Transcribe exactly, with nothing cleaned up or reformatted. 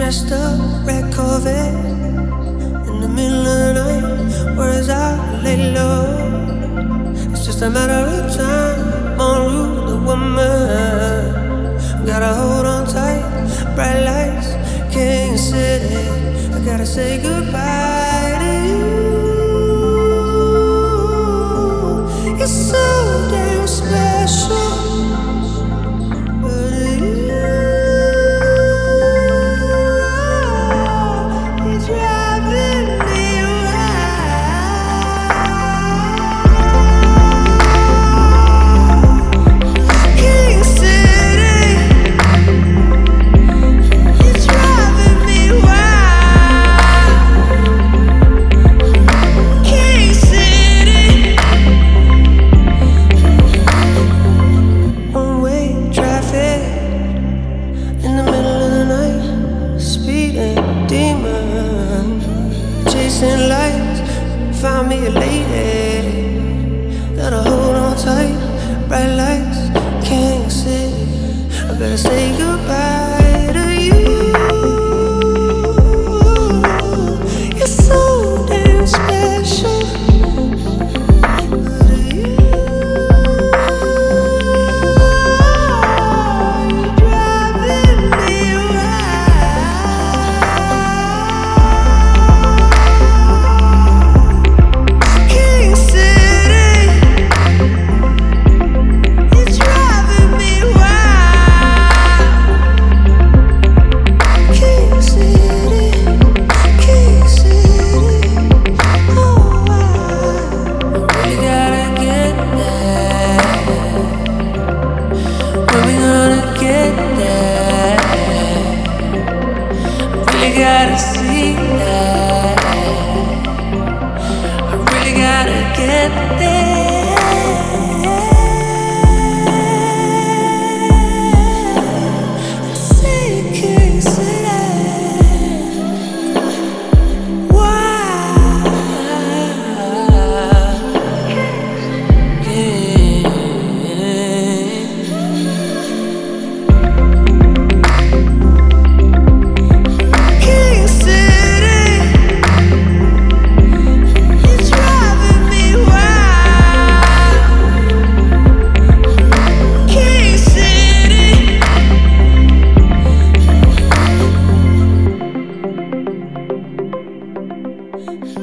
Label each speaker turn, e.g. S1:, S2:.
S1: Dressed up, red Corvette, in the middle of the night. Where's I lay low? It's just a matter of time. En route to woman. Gotta hold on tight. Bright lights, King City. I gotta say goodbye to you. You're so damn special. Found me a lady, gotta hold on tight. Bright lights, King City. I better say goodbye to you. You're so damn special. Gotta see that. I really gotta get there. I say, King City, why? King.
S2: Thank you.